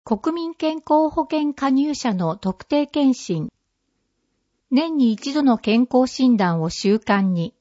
国民健康保険加入者の特定健診。年に一度の健康診断を習慣に。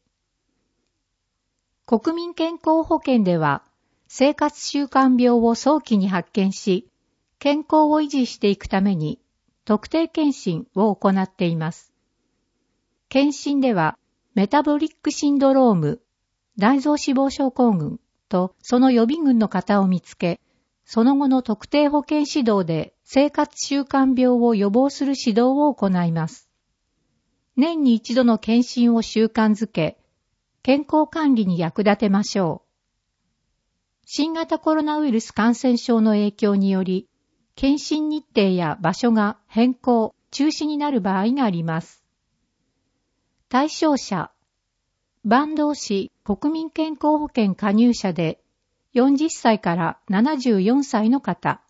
国民健康保険では、生活習慣病を早期に発見し、健康を維持していくために、特定健診を行っています。健診では、メタボリックシンドローム、大臓脂肪症候群とその予備群の方を見つけ、その後の特定保健指導で生活習慣病を予防する指導を行います。年に一度の健診を習慣づけ、健康管理に役立てましょう。新型コロナウイルス感染症の影響により、健診日程や場所が変更、中止になる場合があります。対象者、坂東市国民健康保険加入者で40歳から74歳の方。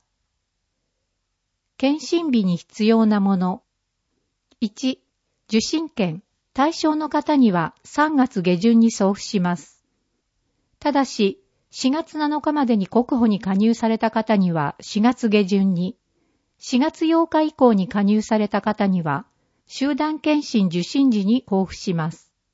検診日に必要なもの。1、受診券。対象の方には3月下旬に送付します。ただし、4月7日までに国保に加入された方には4月下旬に、4月8日以降に加入された方には、集団検診受診時に交付します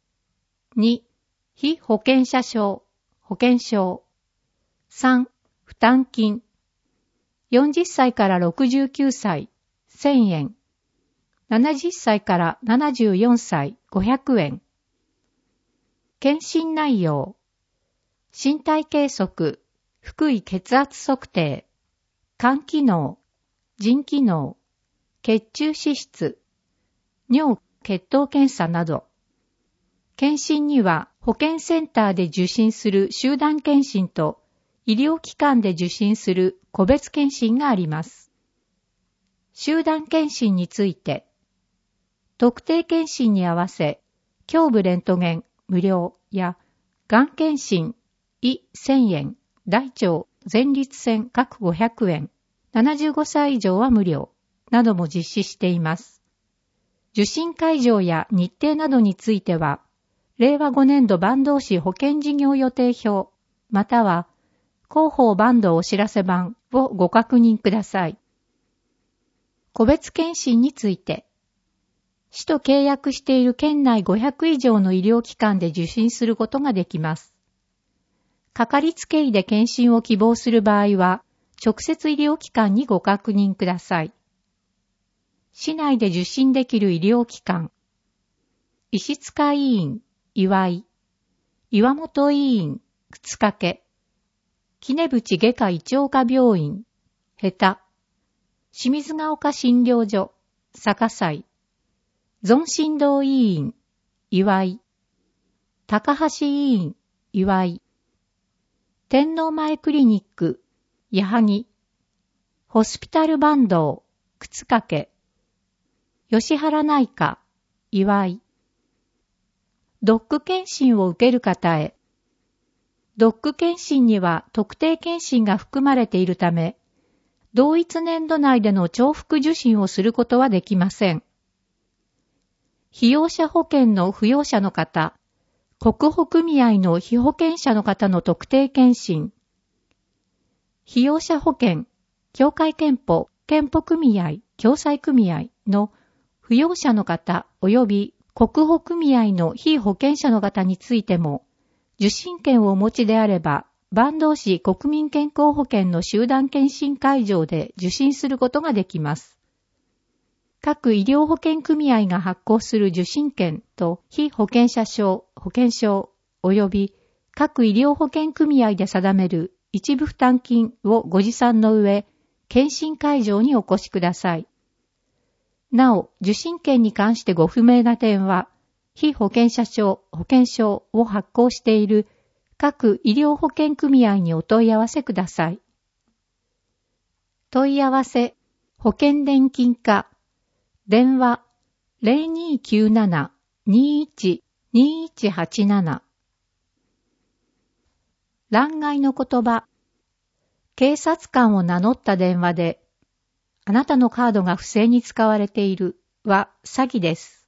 。2、被保険者証、保険証。3、負担金。40歳から69歳、1000円。70歳から74歳、500円。検診内容。身体計測、腹囲血圧測定、肝機能、腎機能、血中脂質、尿・血糖検査など。検診には保健センターで受診する集団検診と医療機関で受診する個別検診があります。集団検診について、特定検診に合わせ、胸部レントゲン無料や、がん検診、胃1000円、大腸、前立腺各500円、75歳以上は無料、なども実施しています。受診会場や日程などについては、令和5年度坂東市保険事業予定表、または、広報坂東お知らせ版をご確認ください。個別検診について、市と契約している県内500以上の医療機関で受診することができます。かかりつけ医で検診を希望する場合は、直接医療機関にご確認ください。市内で受診できる医療機関。石塚医院、岩井。岩本医院、靴掛。杵渕外科胃腸科病院、下手。清水ヶ丘診療所、逆西。存心堂医院、岩井。高橋医院、岩井。天皇前クリニック、矢作。ホスピタル坂東、靴掛。吉原内科、岩井。ドック検診を受ける方へ。ドック検診には特定検診が含まれているため、同一年度内での重複受診をすることはできません。被用者保険の扶養者の方、国保組合の被保険者の方の特定検診。被用者保険、協会憲法、健保組合、共済組合の扶養者の方及び国保組合の被保険者の方についても、受診券をお持ちであれば、坂東市国民健康保険の集団検診会場で受診することができます。各医療保険組合が発行する受診券と被保険者証、保険証及び各医療保険組合で定める一部負担金をご持参の上、検診会場にお越しください。なお、受診券に関してご不明な点は、被保険者証、保険証を発行している各医療保険組合にお問い合わせください。問い合わせ、保険年金課、電話 0297-21-2187。欄外の言葉、警察官を名乗った電話で、あなたのカードが不正に使われているは詐欺です。